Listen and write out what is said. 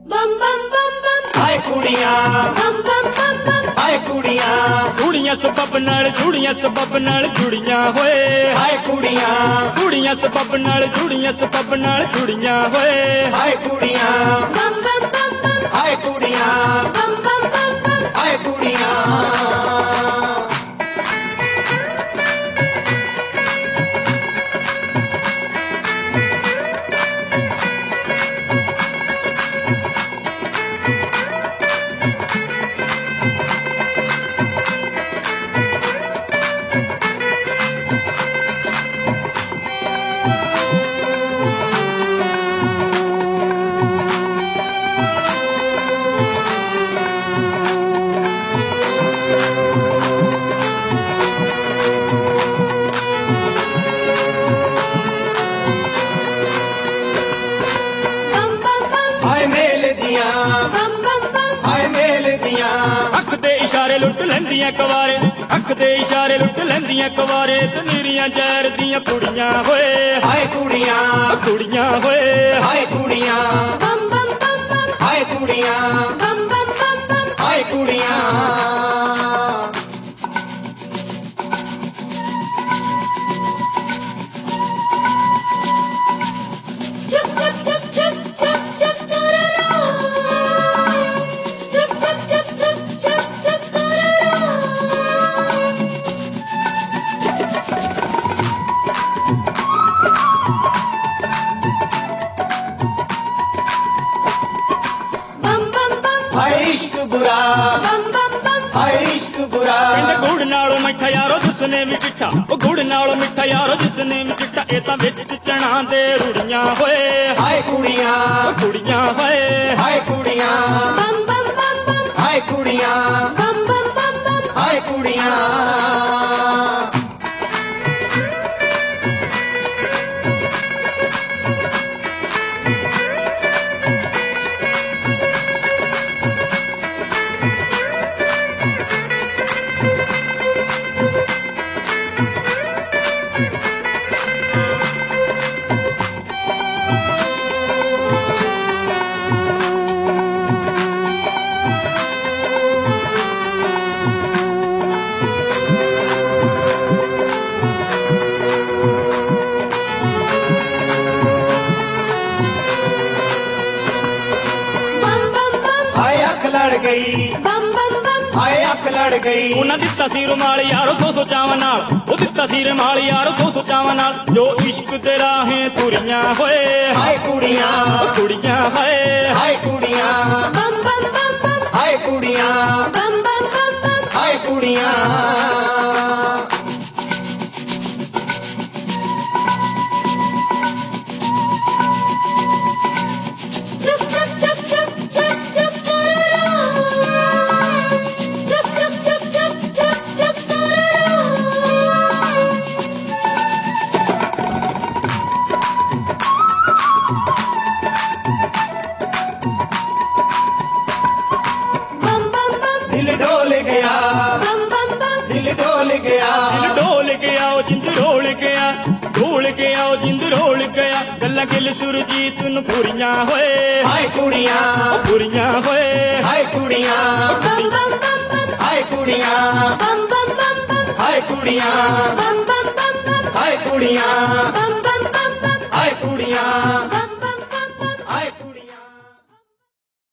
बम बम बम बम हाय कुड़ियां बम बम बम बम हाय कुड़ियां कुड़ियां सबब नाल जुड़ियां जुड़ियां होए हाय कुड़ियां कुड़ियां सबब नाल जुड़ियां होए हाय कुड़ियां बम बम बम बम हाय कुड़ियां बम बम बम बम हाय कुड़ियां बम बम बम हाय मेल दियां बम बम बम हाय मेल दियां अख दे इशारे लुट लैंदियां कवारे अख दे इशारे लुट लैंदियां कवारे ते नीरियां जैर दियां कुड़ियां होए हाय कुड़ियां होए हाय कुड़ियां बम बम बम बम हाय कुड़ियां बम बम बम बम हाय कुड़ियां चुप चुप चुप चुप चुप चुप तुररो चुप चुप चुप चुप चुप चुप तुररो बम बम बम हाय इश्क बुरा बम बम बम हाय इश्क बुरा ਕਹਿੰਦੇ ਗੁੜ ਨਾਲੋਂ ਮਿੱਠਾ ਯਾਰੋ ਜਿਸਨੇ ਵੀ ਚਿੱਠਾ ਉਹ ਗੁੜ ਨਾਲੋਂ ਮਿੱਠਾ ਯਾਰੋ ਜਿਸਨੇ ਵੀ ਚਿੱਠਾ ਇਹ ਤਾਂ ਵਿੱਚ ਚਣਾ ਦੇ ਰੁੜੀਆਂ ਹੋਏ हाय कुड़ियां ਕੁੜੀਆਂ ਹੋਏ हाय कुड़ियां बम बम बम बम हाय कुड़ियां बम बम बम बम हाय कुड़ियां बम बम बम हाय अख लड़ गई बम बम बम हाय अख लड़ गई ਉਹਨਾਂ ਦਿੱਤਾ ਸੀ ਰੁਮਾਲ ਯਾਰੋ ਸੋ ਚਾਵਾਂ ਨਾਲ ਉਹ ਦਿੱਤਾ ਸੀ ਰੁਮਾਲ ਯਾਰੋ ਸੋ ਚਾਵਾਂ ਨਾਲ ਜੋ ਇਸ਼ਕ ਦੇ ਰਾਹੇ ਤੁਰੀਆਂ ਹੋਏ हाय कुड़ियां ਕੁੜੀਆਂ ਹੋਏ हाय कुड़ियां बम बम बम बम हाय कुड़ियां बम बम बम बम हाय कुड़ियां चुप चुप चुप चुप चुप चुप तुररो चुप चुप चुप चुप चुप चुप तुररो बम बम बम दिल डोल गया बम बम बम दिल डोल गया ਦਿਲ ਡੋਲ ਗਿਆ ਉਹ ਜਿੰਦ ਰੋਲ ਗਿਆ ਉਹ ਜਿੰਦ ਰੋਲ ਗਿਆ ਗੱਲਾਂ ਗਿਲ ਸੁਰਜੀਤ ਨੂੰ ਪੂਰੀਆਂ ਹੋਏ हाय कुड़ियां ਪੂਰੀਆਂ ਹੋਏ हाय कुड़ियां बम बम बम बम हाय कुड़ियां बम बम बम बम हाय कुड़ियां बम बम बम बम हाय कुड़ियां बम बम बम बम हाय कुड़ियां